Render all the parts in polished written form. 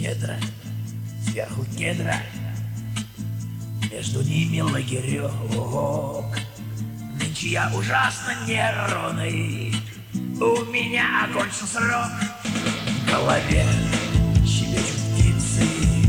недра, сверху кедра, между ними лагерек. Нынче я ужасно нервный, у меня окончен срок. В голове щебечут птицы,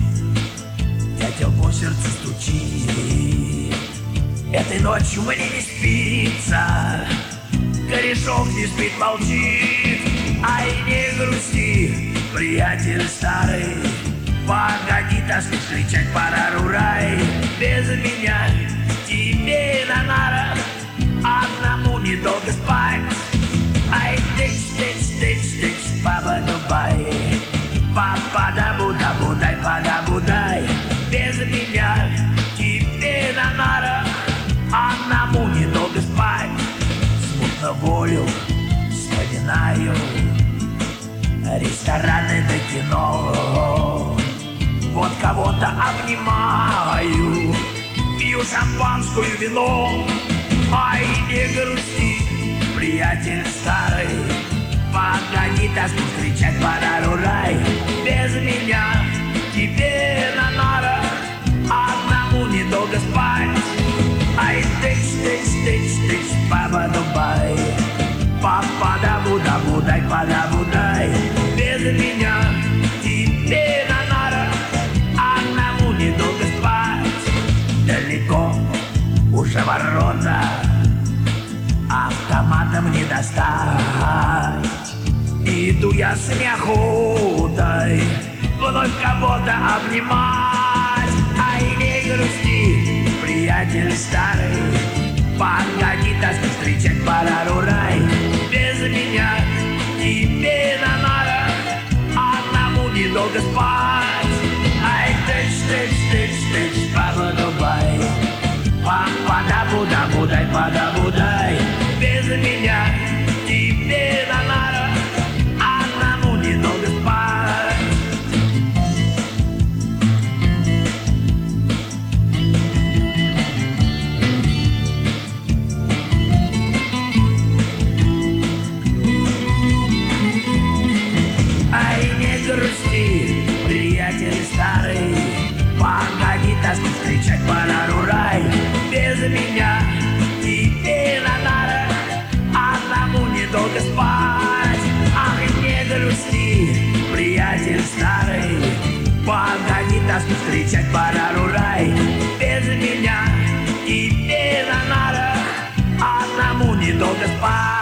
дятел по сердцу стучит. Этой ночью мне не спится, корешок не спит, молчит. Ай, не грусти, приятель старый, погоди тоску встречать, пора рурай. Без меня тебе на нарах одному недолго спать. Ай, тыч, тыч, тыч, тыч, папа Дубай, папа дабу-дабу, дай подабу, дай. Без меня тебе на нарах одному недолго спать. Смутно волю вспоминаю рестораны да кино. Вот кого-то обнимаю, пью шампанскую, вино. Ай, не грусти, приятель старый, погоди тоску встречать, пора рурай. Без меня тебе на нарах одному недолго спать. Ай, тыч, тыч, тыч, тыч, папа Дубай, папа дабу-дабу, дай подабу, дай. Без меня тебе на нарах одному недолго спать. Далеко уже ворота, автоматом не достать. Иду я с неохотой вновь кого-то обнимать. Ай, не грусти, приятель старый, погоди тоску встречать, пора рурай. Без меня тебе на нарах одному недолго спать. Ай, тыч, тыч, тыч, тыч, папа Дубай, папа дабу-дабу, дай подабу, дай. Без меня тебе на нарах одному недолго спать. Ай, не грусти, приятель старый, погоди тоску встречать, пора рурай. Без меня тебе на нарах одному недолго спать. Ах, не грусти, приятель старый, погоди тоску встречать, пора рурай. Без меня тебе на нарах одному недолго спать.